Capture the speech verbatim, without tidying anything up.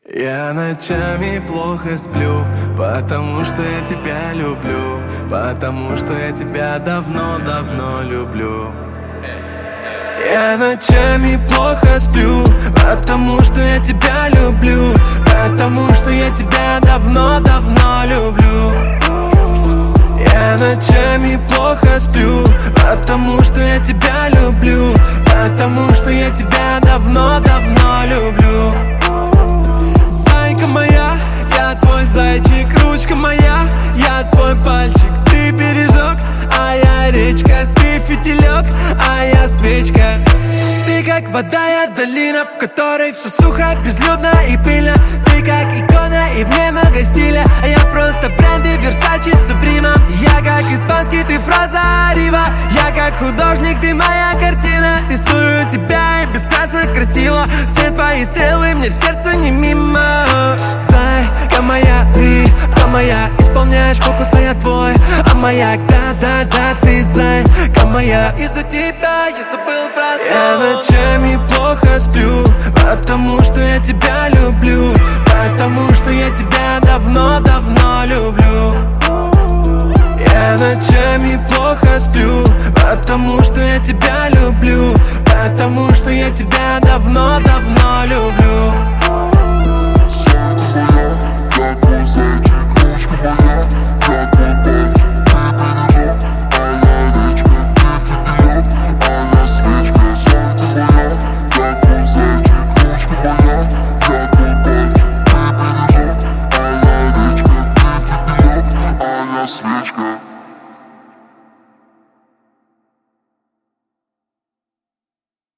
Я ночами плохо сплю, потому что я тебя люблю, потому что я тебя давно-давно люблю. Я ночами плохо сплю, потому что я тебя люблю, потому что я тебя давно-давно люблю. Я ночами плохо сплю, потому что я тебя люблю, потому что я тебя давно-давно люблю. Зайка моя, я твой зайчик, ручка моя, я твой пальчик. Ты бережок, а я речка, ты фитилек, а я свечка. Ты как вода, я долина, в которой все сухо, безлюдно и пыльно. Ты как икона и много стиля, а я просто бренды Versace, Supreme. Я как испанский, ты фраза Рива. Я как художник, ты моя картина. Рисую тебя и без красок красиво. Все твои стрелы мне в сердце не мимо. Зайка моя, рыбка моя, исполняешь фокус, а я твой амаяк. Да-да-да, ты зайка моя, из-за тебя я забыл про сон. Я ночами плохо сплю, потому что я тебя люблю, потому что я тебя давно-давно люблю. Я ночами плохо сплю, потому что я тебя люблю, потому что я тебя давно